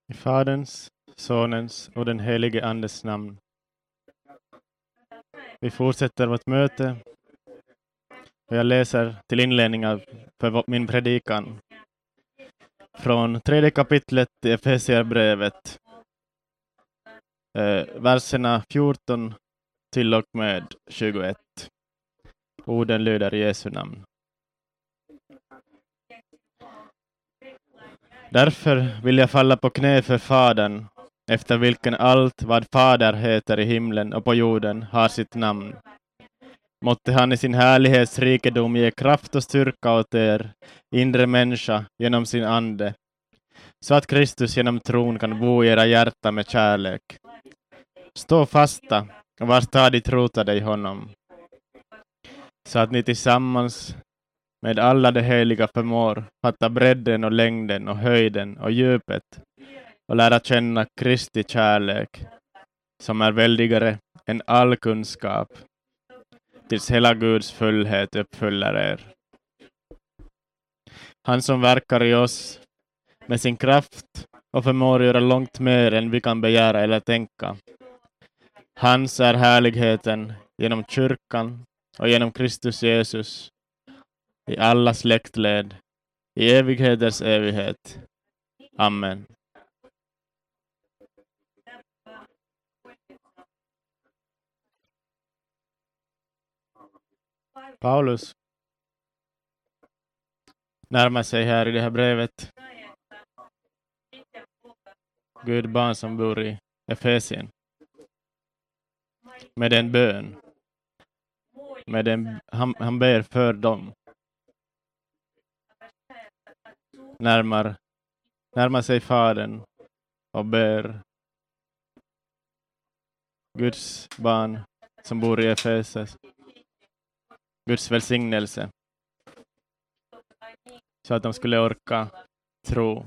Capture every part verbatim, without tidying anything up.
I Faderns, Sonens och den helige Andes namn. Vi fortsätter vårt möte och jag läser till inledningen för min predikan från tredje kapitlet i Efesierbrevet, eh, verserna fjorton till och med tjugoett. Orden lyder i Jesu namn. Därför vill jag falla på knä för Fadern, efter vilken allt vad Fader heter i himlen och på jorden har sitt namn. Måtte han i sin härlighetsrikedom ge kraft och styrka åt er inre människa genom sin ande, så att Kristus genom tron kan bo i era hjärta med kärlek. Stå fasta och var stadigt rotade i honom, så att ni tillsammans med alla de heliga förmår fatta bredden och längden och höjden och djupet och lära känna Kristi kärlek, som är väldigare än all kunskap, tills hela Guds fullhet uppfyller er. Han som verkar i oss med sin kraft och förmår göra långt mer än vi kan begära eller tänka. Hans är härligheten genom kyrkan och genom Kristus Jesus i alla släktled, i evigheters evighet. Amen. Paulus närmar sig här i det här brevet Gud barn som bor i Efesien med en bön. Med en, han, han ber för dem. Närmar, närmar sig Fadern och ber Guds barn som bor i Efeses Guds välsignelse, så att de skulle orka tro.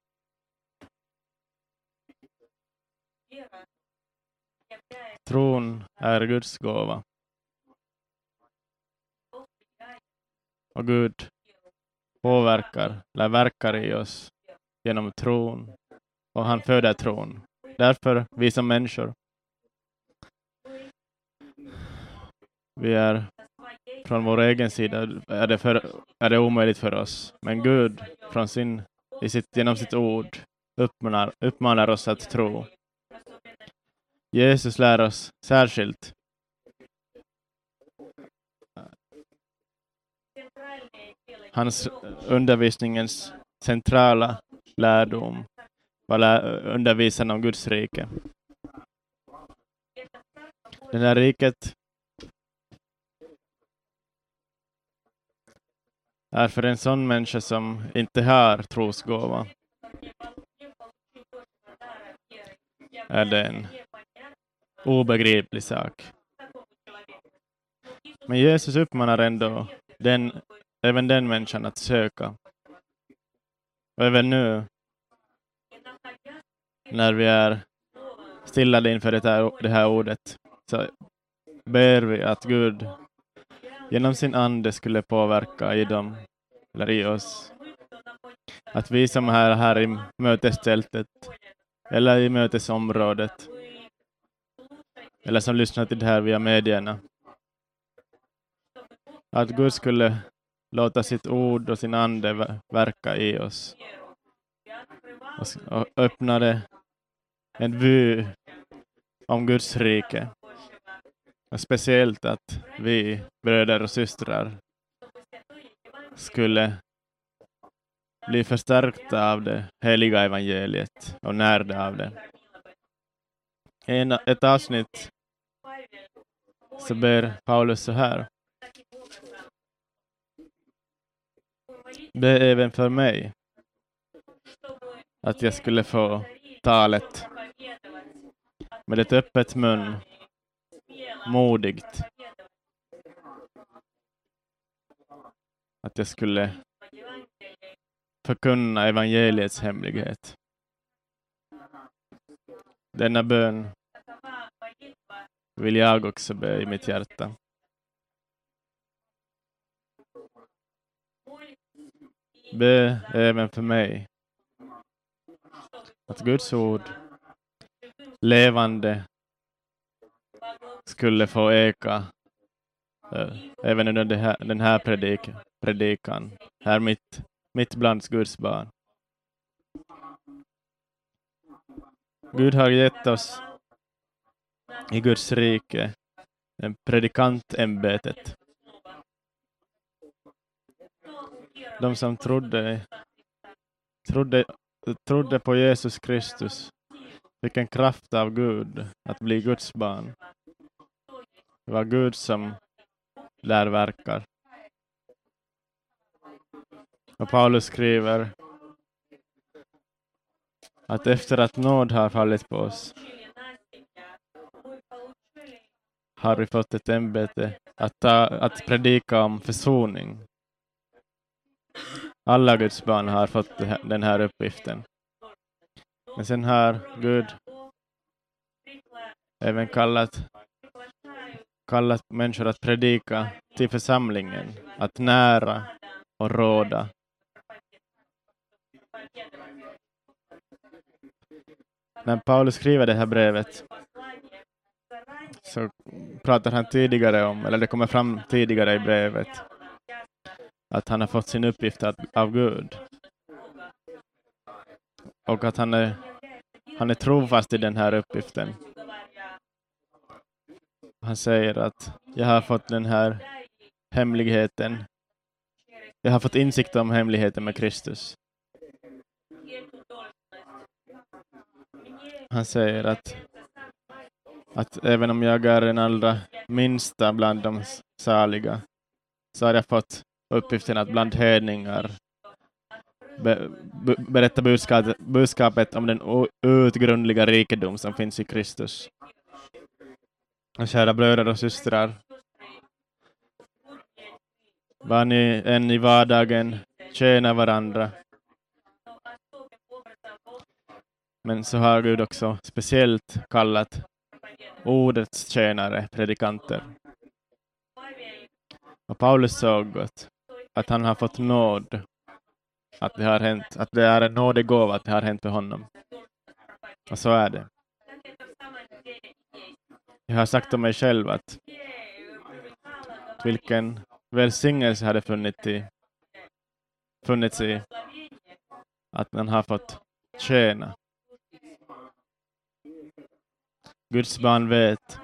Tron är Guds gåva. Och Gud påverkar, eller verkar i oss genom tron. Och han föder tron. Därför vi som människor, vi är från vår egen sida är det, för, är det omöjligt för oss. Men Gud från sin, i sitt, genom sitt ord uppmanar, uppmanar oss att tro. Jesus lär oss särskilt hans undervisningens centrala lärdom var lä- undervisaren om Guds rike. Det här riket är för en sån människa som inte har trosgåva. Är det en obegriplig sak. Men Jesus uppmanar ändå den, även den människan att söka. Och även nu, när vi är stillade inför det här, det här ordet, så ber vi att Gud genom sin ande skulle påverka i dem, eller i oss. Att vi som är här i mötestältet, eller i mötesområdet, eller som lyssnar till det här via medierna, att Gud skulle låta sitt ord och sin ande verka i oss. Och öppna det en vy om Guds rike. Och speciellt att vi, bröder och systrar, skulle bli förstärkta av det heliga evangeliet och närda av det. I en, ett avsnitt så ber Paulus så här: be även för mig att jag skulle få talet med ett öppet mun, modigt, att jag skulle förkunna evangeliets hemlighet. Denna bön vill jag också be i mitt hjärta. Be även för mig Att Guds ord levande skulle få eka äh, även under det här, den här predik, predikan här mitt, mitt bland Guds barn. Gud har gett oss i Guds rike en predikantämbetet. De som trodde, trodde, trodde på Jesus Kristus fick en kraft av Gud att bli Guds barn. Det var Gud som där verkar. Och Paulus skriver att efter att nåd har fallit på oss har vi fått ett ämbete att, ta, att predika om försoning. Alla Guds barn har fått den här uppgiften. Men sen har Gud även kallat, kallat människor att predika till församlingen, att nära och råda. När Paulus skriver det här brevet så pratar han tidigare om, eller det kommer fram tidigare i brevet, att han har fått sin uppgift av Gud. Och att han är, han är trofast i den här uppgiften. Han säger att jag har fått den här hemligheten. Jag har fått insikt om hemligheten med Kristus. Han säger att, att även om jag är den allra minsta bland de saliga så har jag fått uppgiften att bland hedningar be, be, berätta budskapet, budskapet om den outgrundliga rikedom som finns i Kristus. Och kära bröder och systrar, vad ni än i vardagen tjänar varandra. Men så har Gud också speciellt kallat ordets tjänare, predikanter. Och Paulus såg gott att han har fått nåd, att det har hänt, att det är en nådegåva att det har hänt för honom. Och så är det. Jag har sagt om mig själv att vilken välsignelse hade funnits i, funnits i att man har fått tjäna. Guds barn vet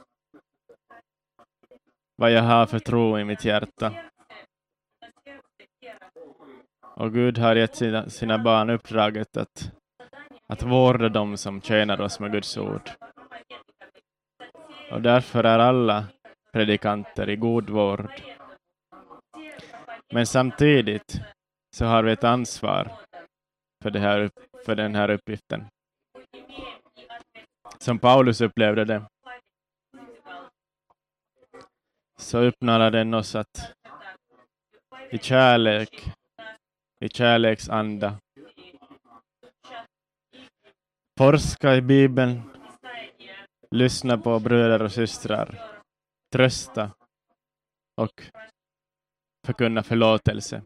vad jag har för tro i mitt hjärta. Och Gud har gett sina, sina barn uppdraget att, att vårda dem som tjänar oss med Guds ord. Och därför är alla predikanter i god vård. Men samtidigt så har vi ett ansvar för, det här, för den här uppgiften. Som Paulus upplevde det, så uppnår den oss att i kärlek, i kärleksanda forska i Bibeln, lyssna på bröder och systrar, trösta och förkunna förlåtelse.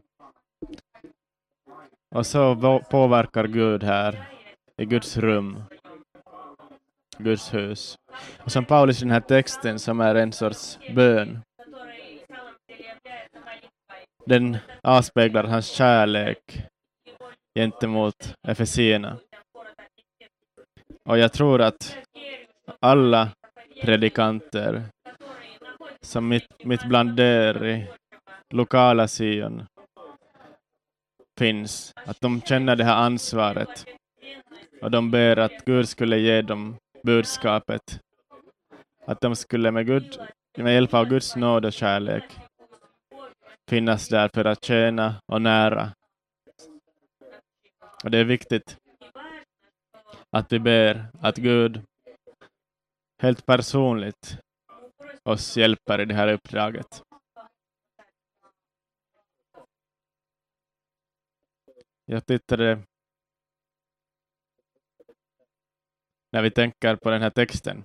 Och så påverkar Gud här i Guds rum, Guds hus. Och som Paulus i den här texten som är en sorts bön. Den avspeglar hans kärlek gentemot efesierna. Och jag tror att alla predikanter som mitt, mitt bland er i lokala Sion finns, att de känner det här ansvaret och de ber att Gud skulle ge dem budskapet, att de skulle med, Gud, med hjälp av Guds nåd och kärlek finnas där för att tjäna och nära. Och det är viktigt att vi ber att Gud helt personligt oss hjälper i det här uppdraget. Jag tittade när vi tänker på den här texten.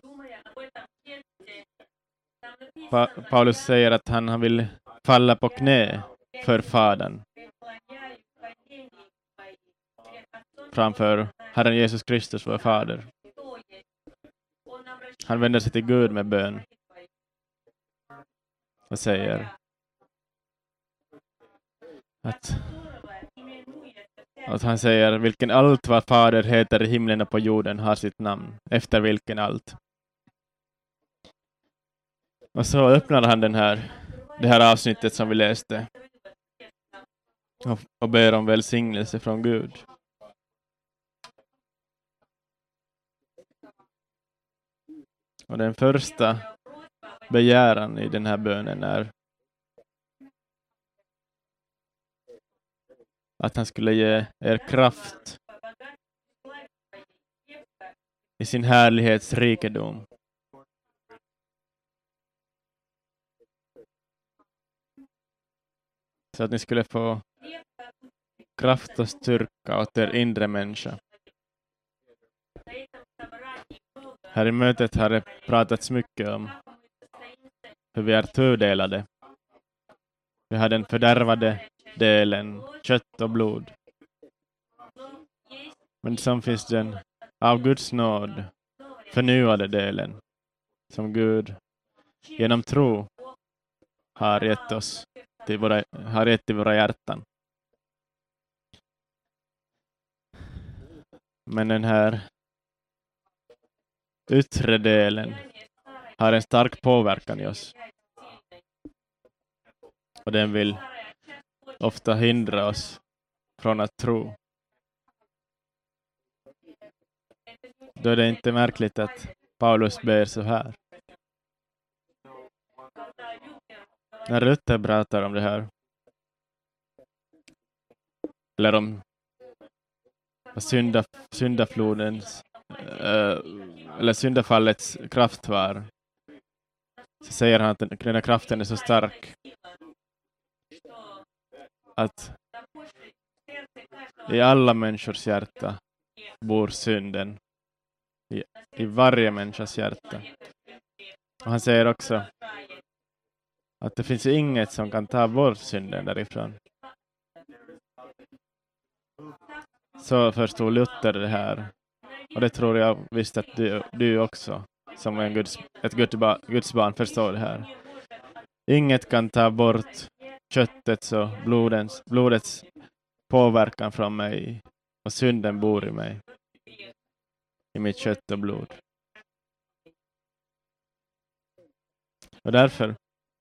Pa- Paulus säger att han vill falla på knä för Fadern. framför Herren Jesus Kristus, vår fader. Han vänder sig till Gud med bön och säger att, att han säger vilken allt vad fader heter i himlen och på jorden har sitt namn, efter vilken allt. Och så öppnar han den här, det här avsnittet som vi läste och, och ber om välsignelse från Gud. Och den första begäran i den här bönen är att han skulle ge er kraft i sin härlighets rikedom. Så att ni skulle få kraft och styrka åt er inre människa. Här i mötet har det pratats mycket om hur vi är tudelade. Vi har den fördärvade delen, kött och blod. Men som finns den av Guds nåd förnyade delen som Gud genom tro har gett oss till våra, har gett till våra hjärtan. Men den här yttre delen har en stark påverkan i oss. Och den vill ofta hindra oss från att tro. Då är det inte märkligt att Paulus ber så här. När Luther pratar om det här, eller om synda, syndaflodens äh, eller syndafallets kraft var, så säger han att den, den här kraften är så stark att i alla människors hjärta bor synden. I, i varje människas hjärta. Och han säger också att det finns inget som kan ta bort synden därifrån. Så förstod Luther det här. Och det tror jag visst att du, du också, som en Guds, ett Guds barn, förstår det här. Inget kan ta bort köttets och blodens, blodets påverkan från mig. Och synden bor i mig. I mitt kött och blod. Och därför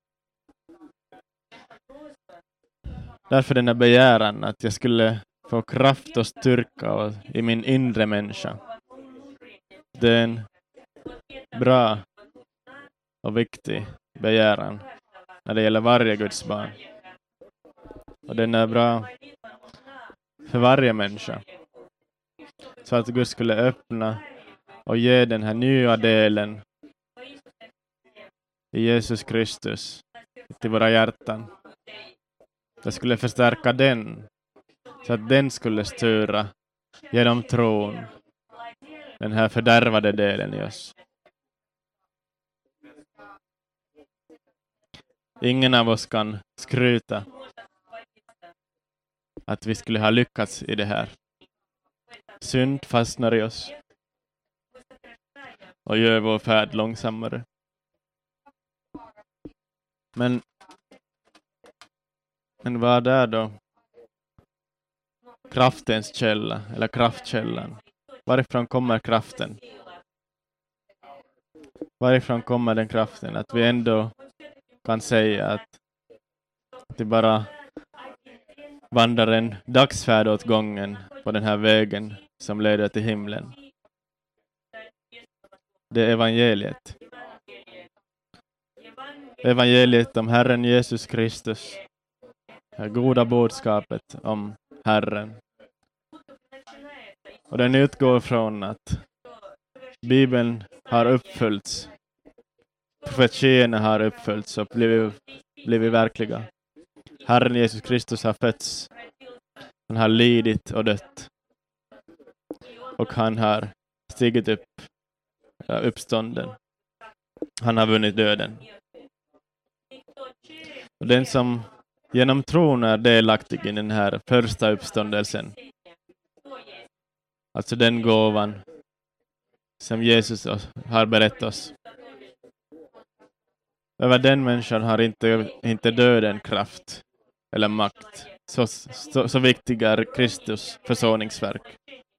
därför den här begäran att jag skulle få kraft och styrka i min inre människa. Det är en bra och viktig begäran när det gäller varje Guds barn. Och den är bra för varje människa. Så att Gud skulle öppna och ge den här nya delen i Jesus Kristus till våra hjärtan. Det skulle förstärka den så att den skulle styra genom tron den här fördärvade delen i oss. Ingen av oss kan skryta att vi skulle ha lyckats i det här. Synd fastnar i oss och gör vår färd långsammare. Men, men vad är då kraftens källa eller kraftkällan? Varifrån kommer kraften? Varifrån kommer den kraften? Att vi ändå kan säga att det bara vandrar en dagsfärd åt gången på den här vägen som leder till himlen. Det är evangeliet. Evangeliet om Herren Jesus Kristus. Det goda budskapet om Herren. Och den utgår från att Bibeln har uppfyllts. Profetierna har uppfyllts och blivit, blivit verkliga. Herren Jesus Kristus har fötts. Han har lidit och dött. Och han har stigit upp, uppstånden. Han har vunnit döden. Och den som genom tron är delaktig i den här första uppståndelsen Alltså den gåvan som Jesus har berättat oss. Över den människan har inte, inte döden kraft eller makt. Så, så, så viktig är Kristus försoningsverk.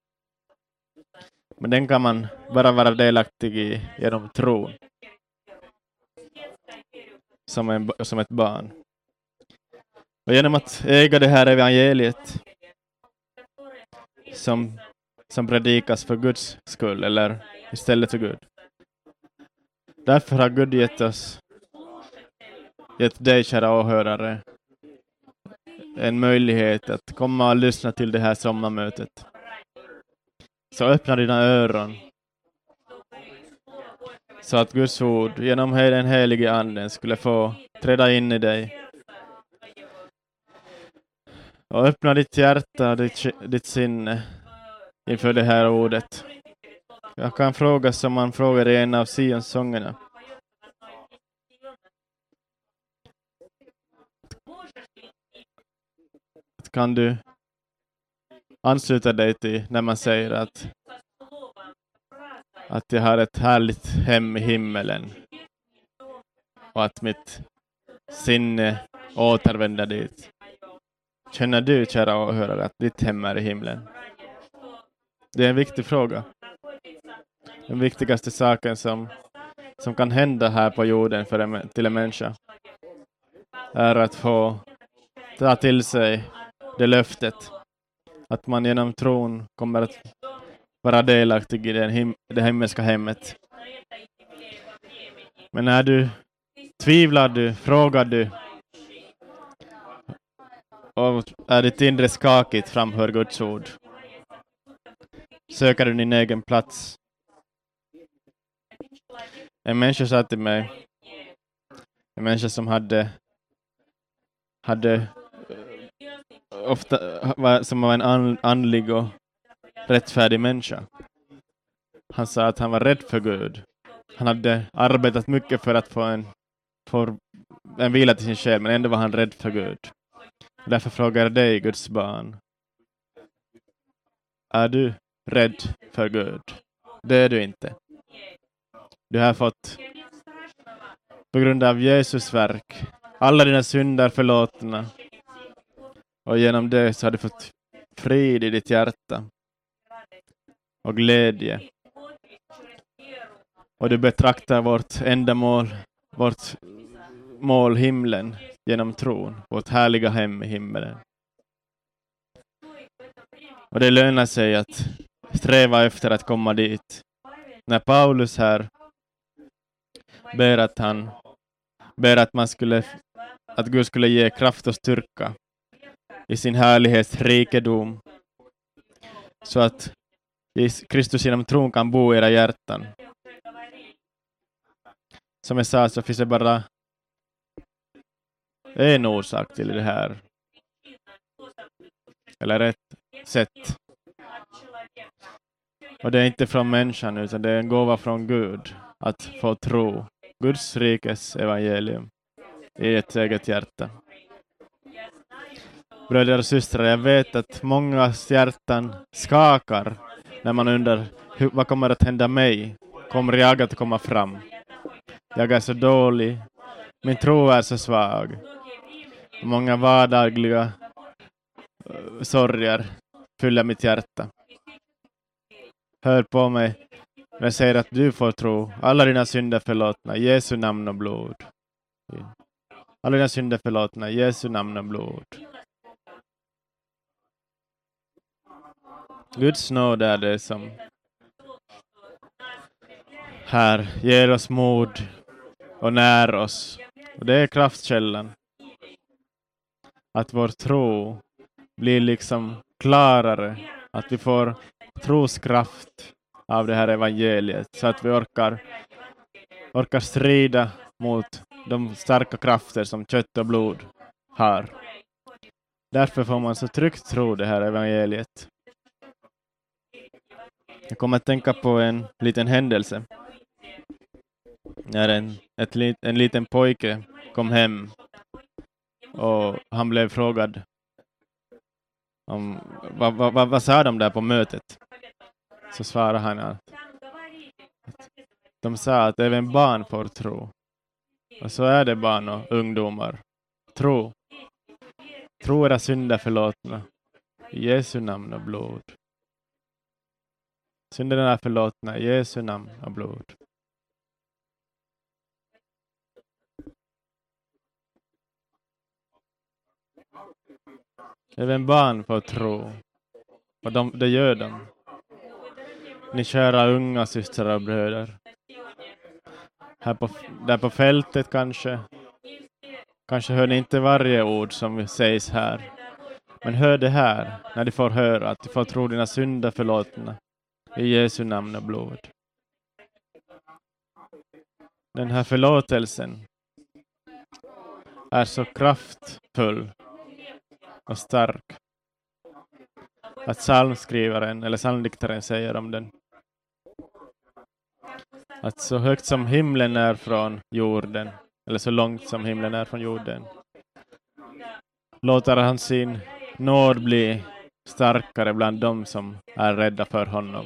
Men den kan man bara vara delaktig i genom tron. Som, en, som ett barn. Och genom att äga det här evangeliet som, som predikas för Guds skull eller istället för Gud. Därför har Gud gett oss, gett dig kära åhörare, en möjlighet att komma och lyssna till det här sommarmötet. Så öppna dina öron så att Guds ord genom den helige anden skulle få träda in i dig. Och öppna ditt hjärta, ditt, ditt sinne inför det här ordet. Jag kan fråga som man frågar i en av Sions sångerna. Kan du ansluta dig till när man säger att att jag har ett härligt hem i himmelen och att mitt sinne återvänder dit. Känner du, kära åhörare, att ditt hem är i himlen? Det är en viktig fråga. Den viktigaste saken som, som kan hända här på jorden för en, till en människa är att få ta till sig det löftet att man genom tron kommer att vara delaktig i den him- det himmelska hemmet. Men när du tvivlar, du frågar du och är ditt inre skakigt framför Guds ord, söker du din egen plats. En människa sa till mig, en människa som hade hade ofta var, som var en an, andlig och rättfärdig människa. Han sa att han var rädd för Gud. Han hade arbetat mycket för att få en, få en vila till sin själ, men ändå var han rädd för Gud. Därför frågar jag dig, Guds barn. Är du rädd för Gud? Det är du inte. Du har fått, på grund av Jesus verk, alla dina synder förlåtna. Och genom det så har du fått frid i ditt hjärta. Och glädje. Och du betraktar vårt ändamål, vårt mål, himlen, genom tron. Vårt härliga hem i himlen. Och det lönar sig att sträva efter att komma dit. När Paulus här ber att han ber att man skulle att Gud skulle ge kraft och styrka i sin härlighets rikedom så att Kristus genom tron kan bo i era hjärtan. Som jag sa så finns det bara en orsak till det här. Eller ett sätt. Och det är inte från människan utan det är en gåva från Gud att få tro Guds rikes evangelium i ett eget hjärta. Bröder och systrar, jag vet att mångas hjärtan skakar när man undrar hur, vad kommer att hända mig? Kommer jag att komma fram? Jag är så dålig. Min tro är så svag. Många vardagliga uh, sorger fyller mitt hjärta. Hör på mig. Jag säger att du får tro. Alla dina synder förlåtna. Jesu namn och blod. Alla dina synder förlåtna. Jesu namn och blod. Guds nåd är det som här ger oss mod och när oss. Och det är kraftkällan. Att vår tro blir liksom klarare. Att vi får troskraft av det här evangeliet. Så att vi orkar, orkar strida mot de starka krafter som kött och blod har. Därför får man så tryggt tro det här evangeliet. Jag kommer att tänka på en liten händelse. När en, ett, en liten pojke kom hem och han blev frågad om vad, vad, vad, vad sa de där på mötet. Så svarade han att de sa att även barn får tro. Och så är det barn och ungdomar. Tro. Tro era synder förlåtna. I Jesu namn och blod. Synderna är förlåtna i Jesu namn och blod. Även barn får tro. Och de, det gör de. Ni kära unga systrar och bröder. Här på, där på fältet kanske. Kanske hör ni inte varje ord som sägs här. Men hör det här när du får höra att du får tro dina synder förlåtna. I Jesu namn och blod. Den här förlåtelsen är så kraftfull och stark att psalmskrivaren eller psalmdiktaren säger om den. Att så högt som himlen är från jorden, eller så långt som himlen är från jorden, låter han sin nåd bli starkare bland dem som är rädda för honom.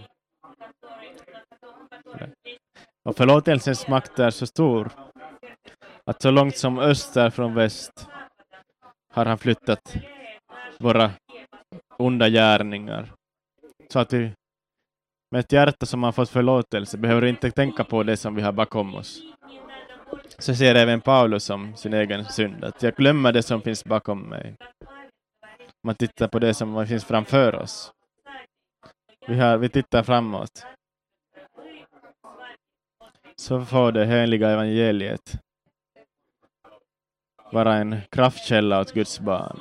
Och förlåtelsens makt är så stor att så långt som öst är från väst har han flyttat våra onda gärningar. Så att vi med ett hjärta som har fått förlåtelse behöver inte tänka på det som vi har bakom oss. Så ser även Paulus som sin egen synd. Att jag glömmer det som finns bakom mig. Man tittar på det som finns framför oss. Vi, har, vi tittar framåt. Så får det heliga evangeliet vara en kraftkälla åt Guds barn.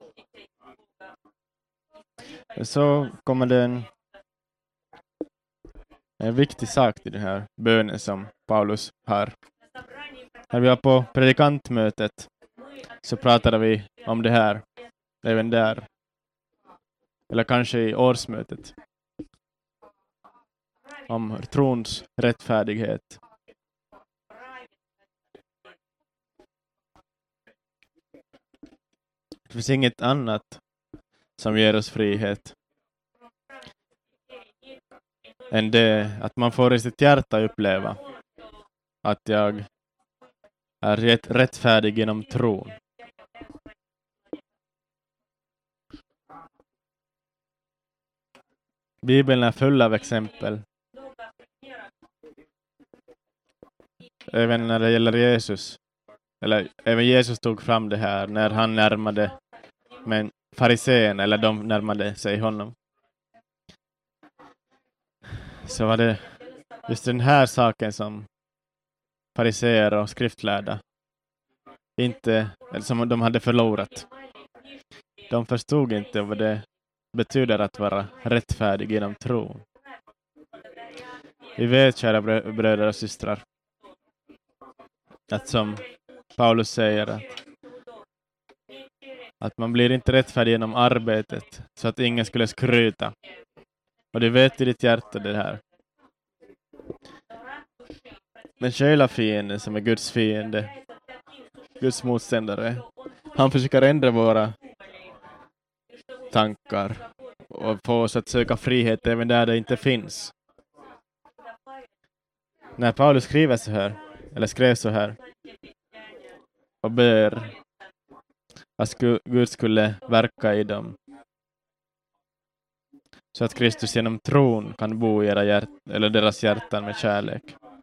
Så kommer det en, en viktig sak till den här bönen som Paulus har. När vi var på predikantmötet så pratade vi om det här. Även där. Eller kanske i årsmötet. Om trons rättfärdighet. Det finns inget annat som ger oss frihet än det att man får i sitt hjärta uppleva att jag är rätt, rättfärdig genom tron. Bibeln är full av exempel. Även när det gäller Jesus. Eller även Jesus tog fram det här när han närmade men farisén eller de närmade sig honom. Så var det just den här saken som fariséer och skriftlärda inte, eller som de hade förlorat. De förstod inte vad det betyder att vara rättfärdig genom tro. Vi vet, kära brö- bröder och systrar, att som Paulus säger att, att man blir inte rättfärdig genom arbetet så att ingen skulle skryta. Och du vet i ditt hjärta det här. Men själva fienden som är Guds fiende, Guds motståndare, han försöker ändra våra tankar och få oss att söka frihet även där det inte finns. När Paulus skriver så här, eller skrev så här och ber att Gud skulle verka i dem så att Kristus genom tron kan bo i era hjärt- eller deras hjärtan med kärlek.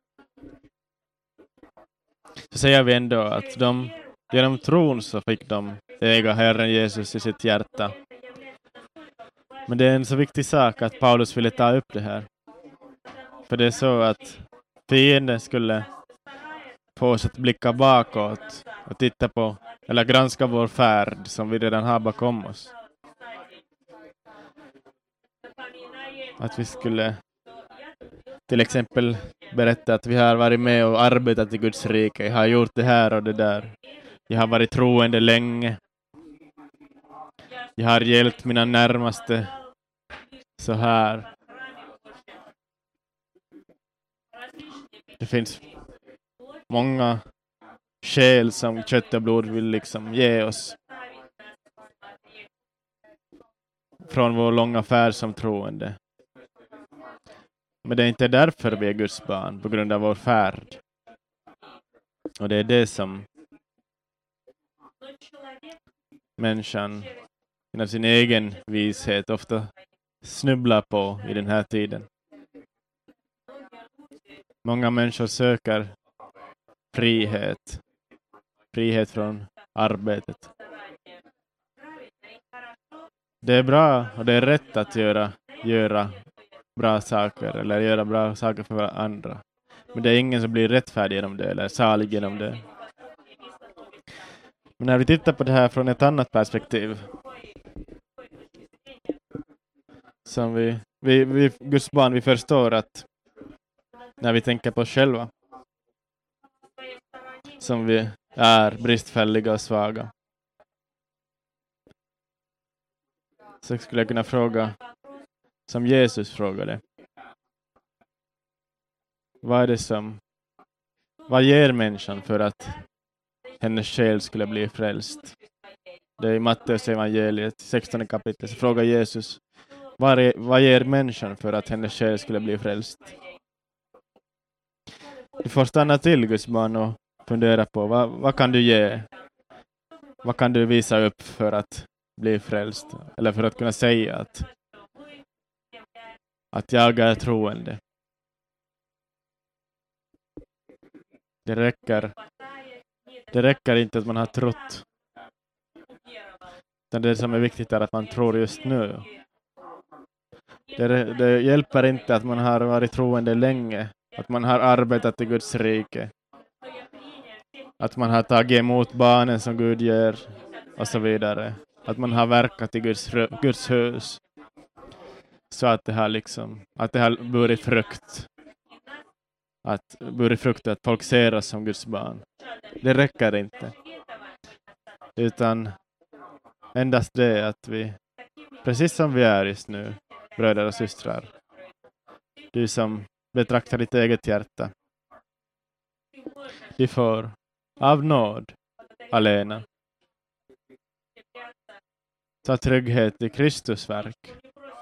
Så säger vi ändå att de genom tron så fick de äga Herren Jesus i sitt hjärta. Men det är en så viktig sak att Paulus ville ta upp det här. För det är så att fienden skulle få oss att blicka bakåt och titta på eller granska vår färd som vi redan har bakom oss. Att vi skulle till exempel berätta att vi har varit med och arbetat i Guds rike. Jag har gjort det här och det där. Jag har varit troende länge. Jag har hjälpt mina närmaste så här. Det finns många skäl som kött och blod vill liksom ge oss från vår långa färd som troende. Men det är inte därför vi är Guds barn, på grund av vår färd. Och det är det som människan genom sin egen vishet ofta snubblar på i den här tiden. Många människor söker frihet. Frihet från arbetet. Det är bra och det är rätt att göra, göra bra saker eller göra bra saker för andra. Men det är ingen som blir rättfärdig genom det eller salig genom det. Men när vi tittar på det här från ett annat perspektiv, som vi, vi, vi Guds barn, vi förstår att när vi tänker på oss själva, som vi är bristfälliga och svaga, så skulle jag kunna fråga, som Jesus frågade, vad är det som, vad ger människan för att hennes själ skulle bli frälst? Det är i Matteus evangeliet, sextonde kapitlet, så frågar Jesus, vad, är, vad ger människan för att hennes själ skulle bli frälst? Du får stanna till, Guds barn, och fundera på, vad, vad kan du ge? Vad kan du visa upp för att bli frälst? Eller för att kunna säga att, att jag är troende. Det räcker, det räcker inte att man har trott. Utan det som är viktigt är att man tror just nu. Det, det hjälper inte att man har varit troende länge. Att man har arbetat i Guds rike. Att man har tagit emot barnen som Gud ger. Och så vidare. Att man har verkat i Guds, Guds hus. Så att det har liksom, att det har burit frukt. Att burit frukt att folk ser oss som Guds barn. Det räcker inte. Utan endast det att vi, precis som vi är just nu, bröder och systrar. Du som betraktar ditt eget hjärta. Du får av nåd alena ta trygghet i Kristus verk.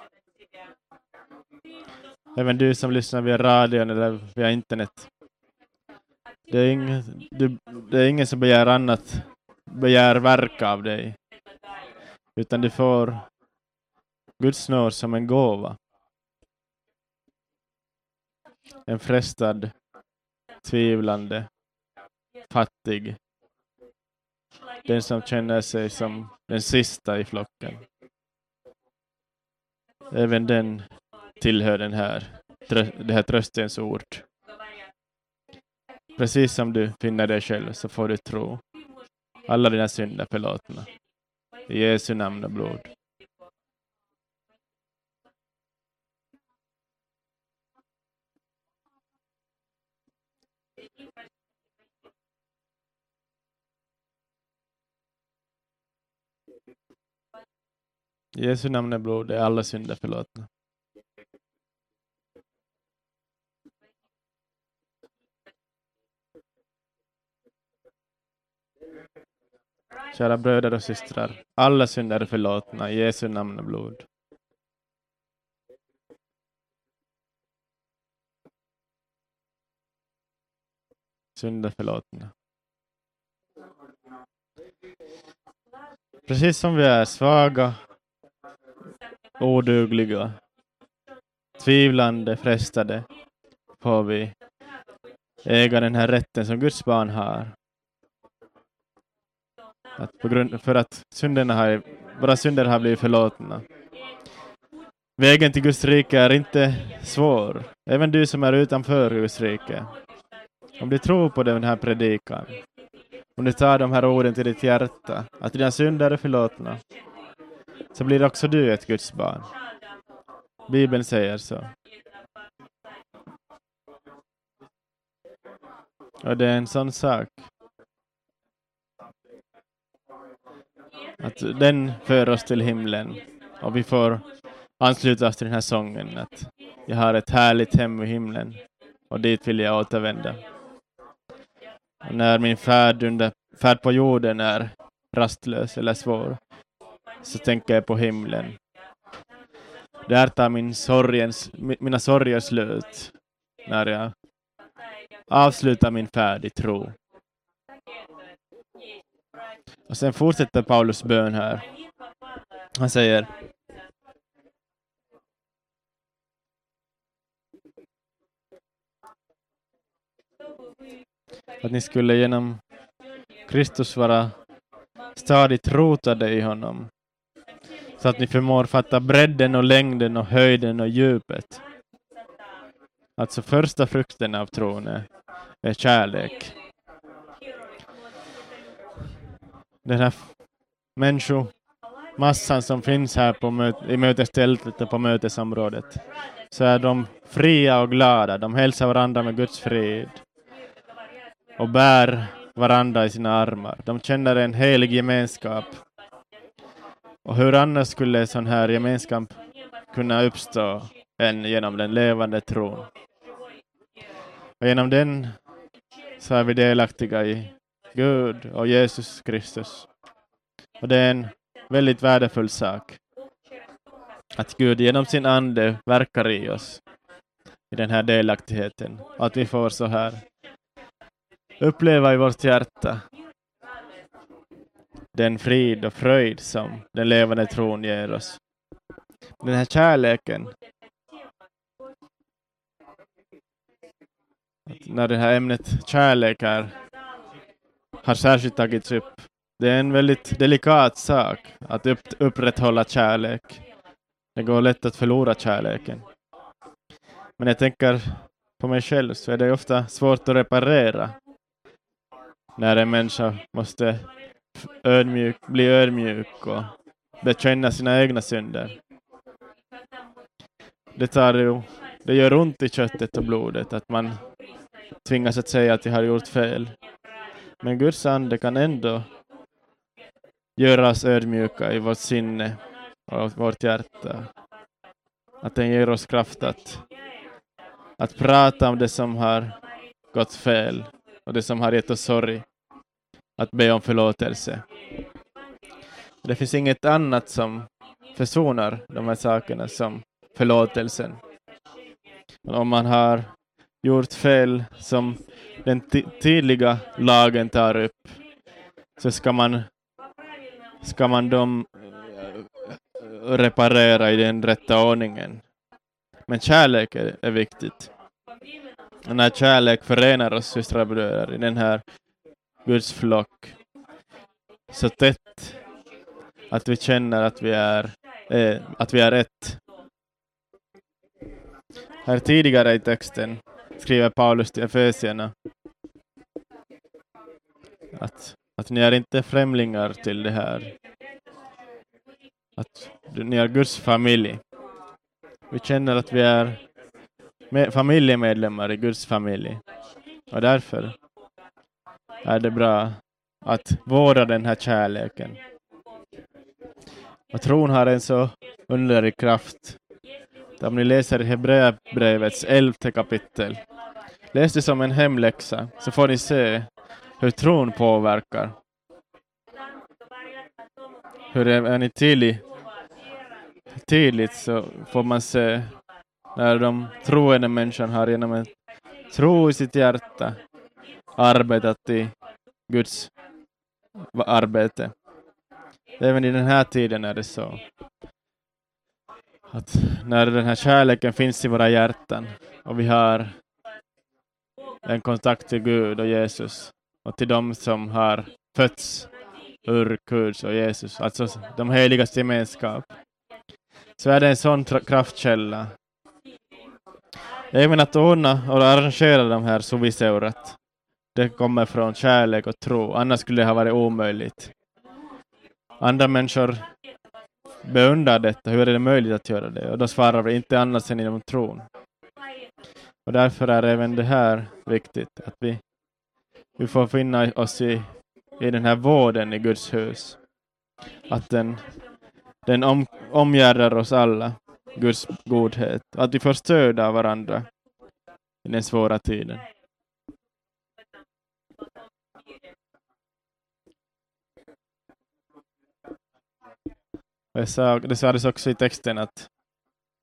Även du som lyssnar via radion eller via internet. Det är ingen, du, det är ingen som begär annat, begär verk av dig. Utan du får Guds nåd som en gåva. En frestad, tvivlande, fattig. Den som känner sig som den sista i flocken. Även den tillhör den här, det här tröstens ord. Precis som du finner dig själv så får du tro. Alla dina synder förlåtna. I Jesu namn och blod. I Jesu namn och blod är alla synder förlåtna. Kära bröder och systrar, alla synder är förlåtna i Jesu namn och blod. Synder förlåtna. Precis som vi är svaga, odugliga, tvivlande, frestade, får vi äga den här rätten som Guds barn har. Att på grund, för att synderna har, våra synder har blivit förlåtna. Vägen till Guds rike är inte svår. Även du som är utanför Guds rike. Om du tror på den här predikan. Om du tar de här orden till ditt hjärta. Att dina synder är förlåtna. Så blir också du ett Guds barn. Bibeln säger så. Och det är en sån sak. Att den för oss till himlen. Och vi får ansluta oss till den här sången. Att jag har ett härligt hem i himlen. Och dit vill jag återvända. Och när min färd, under, färd på jorden är rastlös eller svår. Så tänker jag på himlen. Där tar min sorgens, mina sorger slut när jag avslutar min färd i tro. Och sen fortsätter Paulus bön här. Han säger: att ni skulle genom Kristus vara stadigt rotade i honom, så att ni förmår fatta bredden och längden och höjden och djupet. Alltså första frukten av tron är, är kärlek. Den här människomassan som finns här på möt- i mötestältet och på mötesområdet, så är de fria och glada. De hälsar varandra med Guds frid och bär varandra i sina armar. De känner en helig gemenskap. Och hur annars skulle sån här gemenskap kunna uppstå än genom den levande tron? Och genom den så är vi delaktiga i Gud och Jesus Kristus. Och det är en väldigt värdefull sak att Gud genom sin ande verkar i oss i den här delaktigheten. Och att vi får så här uppleva i vårt hjärta den frid och fröjd som den levande tron ger oss. Den här kärleken, när det här ämnet kärlek är, har särskilt tagits upp. Det är en väldigt delikat sak att upp, upprätthålla kärlek. Det går lätt att förlora kärleken. Men jag tänker på mig själv, så är det ofta svårt att reparera när en människa måste ödmjuk, bli ödmjuk och bekänna sina egna synder. Det, tar ju, det gör ont i köttet och blodet att man tvingas att säga att jag har gjort fel. Men Guds ande kan ändå göra oss ödmjuka i vårt sinne och vårt hjärta. Att den ger oss kraft att, att prata om det som har gått fel och det som har gett oss sorg. Att be om förlåtelse. Det finns inget annat som försonar de här sakerna som förlåtelsen. Om man har gjort fel som den t- tydliga lagen tar upp, så ska man ska man dem reparera i den rätta ordningen. Men kärlek är, är viktigt. Den här kärlek förenar oss, systrar och bröder, i den här Guds flock så tätt att vi känner att vi är eh, att vi är ett. Här tidigare i texten skriver Paulus till Efesierna att, att ni är inte främlingar till det här. Att ni är Guds familj. Vi känner att vi är med, familjemedlemmar i Guds familj. Och därför är det bra att vårda den här kärleken. Och tron har en så underlig kraft. Om ni läser i Hebreerbrevets elfte kapitel, läs det som en hemläxa, så får ni se hur tron påverkar. Hur är ni tydligt, tydligt så får man se när de troende människan har genom en tro i sitt hjärta arbetat i Guds arbete. Även i den här tiden är det så. Att när den här kärleken finns i våra hjärtan och vi har en kontakt till Gud och Jesus och till dem som har fötts ur Gud och Jesus, alltså de heligas gemenskap, så är det en sån tra- kraftkälla. Även att ordna och arrangera de här soviseurat, det kommer från kärlek och tro, annars skulle det ha varit omöjligt. Andra människor beundrar detta, hur är det möjligt att göra det? Och då svarar vi inte annars än inom tron. Och därför är även det här viktigt, att vi, vi får finna oss i, i den här vården i Guds hus. Att den, den om, omgärdar oss alla, Guds godhet. Att vi får stödja varandra i den svåra tiden. Det sades också i texten att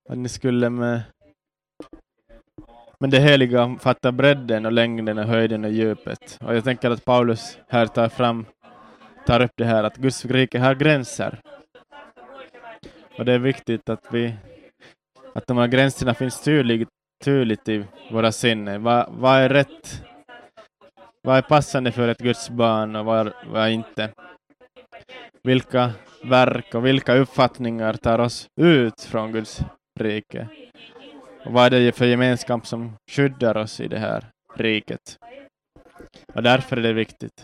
Att ni skulle med, med det heliga fatta bredden och längden och höjden och djupet. Och jag tänker att Paulus här tar fram, tar upp det här att Guds rike har gränser. Och det är viktigt att vi, att de här gränserna finns tydligt, tydligt i våra sinnen. Vad, vad är rätt? Vad är passande för ett Guds barn och vad, vad är inte? Vilka verk och vilka uppfattningar tar oss ut från Guds rike? Och vad är det för gemenskap som skyddar oss i det här riket? Och därför är det viktigt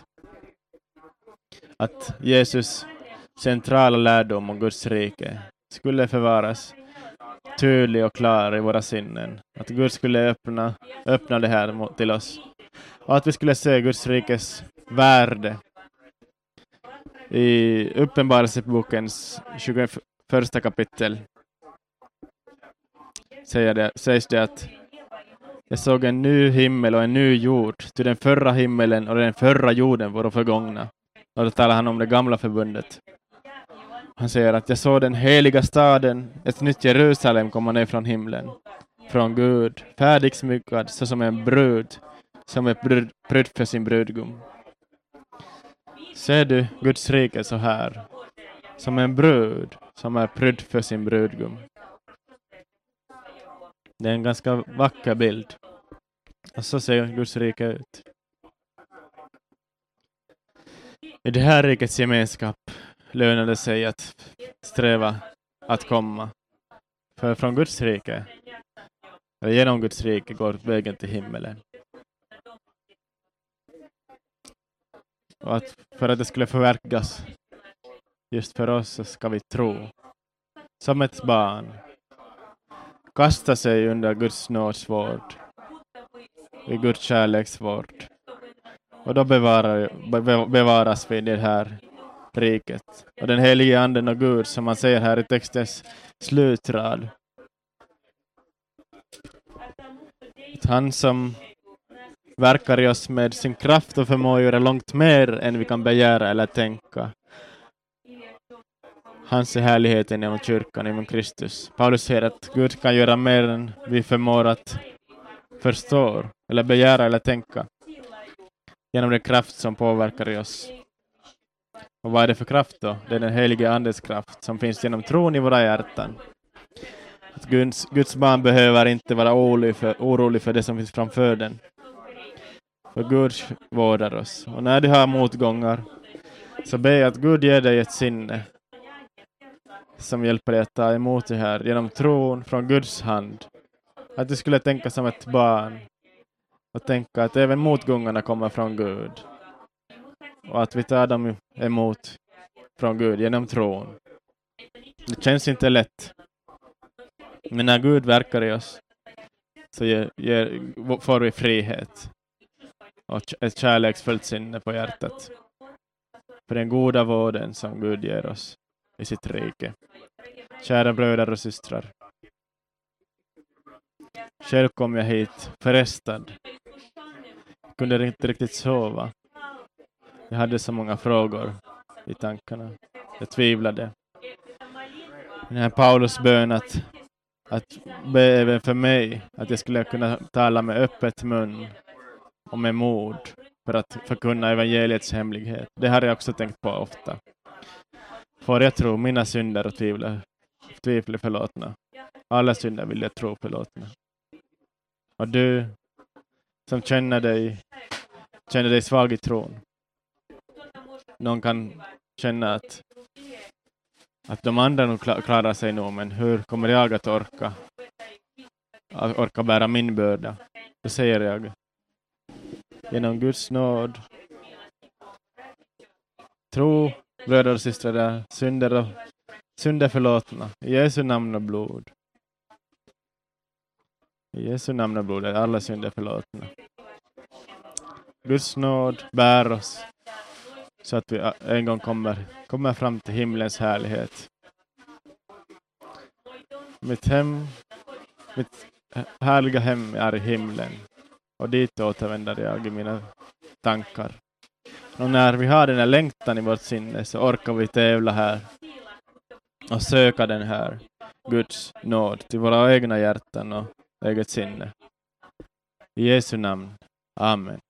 att Jesus centrala lärdom om Guds rike skulle förvaras tydlig och klar i våra sinnen. Att Gud skulle öppna, öppna det här mot, till oss. Och att vi skulle se Guds rikes värde. I Uppenbarelsebokens tjugoförsta kapitel säger det, sägs det att jag såg en ny himmel och en ny jord. Till den förra himmelen och den förra jorden var förgångna. Och då talar han om det gamla förbundet. Han säger att jag såg den heliga staden, ett nytt Jerusalem komma ner från himlen. Från Gud, färdigsmyckad så som en brud, som ett brud, brud för sin brudgum. Ser du Guds rike så här? Som en brud som är prydd för sin brudgum. Det är en ganska vacker bild. Och så ser Guds rike ut. I det här rikets gemenskap lönar det sig att sträva att komma. För från Guds rike, eller genom Guds rike, går vägen till himmelen. Och att för att det skulle förverkligas just för oss så ska vi tro. Som ett barn. Kasta sig under Guds nådsvård. I Guds kärleksvård. Och då bevarar, bevaras vi det här riket. Och den helige anden och Gud, som man säger här i textens slutrad. Han som verkar i oss med sin kraft och förmår göra långt mer än vi kan begära eller tänka. Hans är härligheten genom kyrkan, genom Kristus. Paulus säger att Gud kan göra mer än vi förmår att förstå, eller begära eller tänka. Genom den kraft som påverkar i oss. Och vad är det för kraft då? Det är den helige andes kraft som finns genom tron i våra hjärtan. Att Guds, Guds barn behöver inte vara orolig för, orolig för det som finns framför den. För Gud vårdar oss. Och när du har motgångar så ber jag att Gud ger dig ett sinne som hjälper dig att ta emot det här genom tron från Guds hand. Att du skulle tänka som ett barn och tänka att även motgångarna kommer från Gud. Och att vi tar dem emot från Gud genom tron. Det känns inte lätt. Men när Gud verkar i oss så ger, ger, får vi frihet. Och ett kärleksfullt sinne på hjärtat. För den goda vården som Gud ger oss i sitt rike. Kära bröder och systrar. Själv kom jag hit frestad. Jag kunde inte riktigt sova. Jag hade så många frågor i tankarna. Jag tvivlade. Den här Paulus bön att, att be även för mig att jag skulle kunna tala med öppet mun och med mod för att förkunna evangeliets hemlighet. Det har jag också tänkt på ofta. För jag tror mina synder och tvivlar, tvivlar förlåtna. Alla synder vill jag tro förlåtna. Och du som känner dig, känner dig svag i tron. Någon kan känna att, att de andra nog klarar sig nog, men hur kommer jag att orka? Att orka bära min börda? Då säger jag. Genom Guds nåd. Tro, bröder och systrar, där synder och synder förlåtna. I Jesu namn och blod. I Jesu namn och blod är alla synder förlåtna. Guds nåd bär oss så att vi en gång kommer, kommer fram till himlens härlighet. Mitt hem, mitt härliga hem är i himlen. Och dit återvänder jag i mina tankar. Och när vi har den här längtan i vårt sinne så orkar vi tävla här. Och söka den här. Guds nåd till våra egna hjärtan och eget sinne. I Jesu namn. Amen.